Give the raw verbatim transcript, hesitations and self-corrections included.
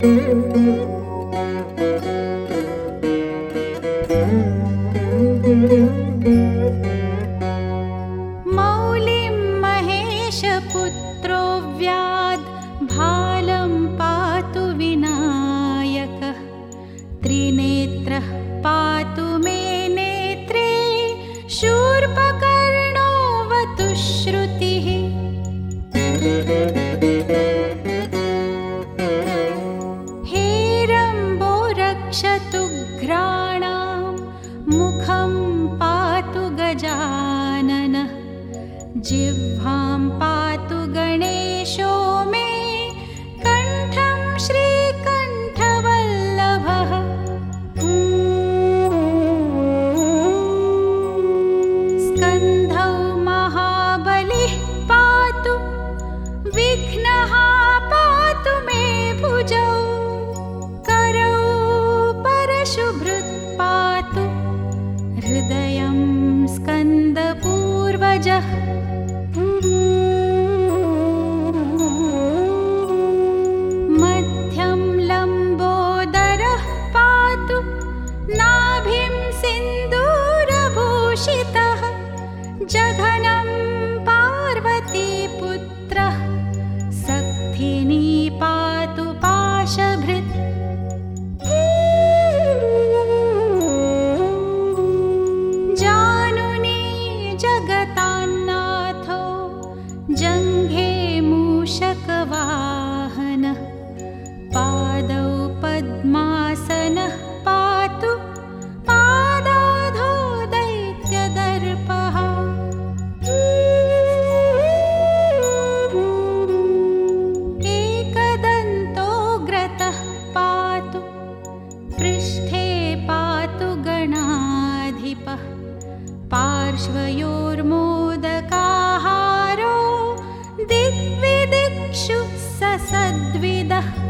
मौलिं महेशपुत्रो व्याद् भालं पातु विनायकः त्रिनेत्रः पातु मे नेत्रे शूर्पकर्णोऽवतु श्रुतिः हेरम्बो रक्षतु घ्राणां मुखं पातु गजाननः जिह्वां पातु गणेशो मे कण्ठं श्रीकण्ठवल्लभः स्कन्धौ महाबलिः पातु विघ्नः पातु मे भुजौ करौ परशुभृत् पातु हृदयं स्कन्दपूर्वजः मध्यं लम्बोदरः पातु नाभिं सिन्दूरभूषितः जघनं पार्वतीपुत्रः सक्थिनी पातु पाशभृत् जानुनी जगतान्नाथो जङ्घे मूषकवाहनः पादौ पद्मासनः पातु पादाधो दैत्यदर्पः एकदन्तोऽग्रतः पातु पृष्ठे पातु गणाधिपः पार्श्वयोर्मोदकाहारो दिग्विदिक्षु ससद्विदः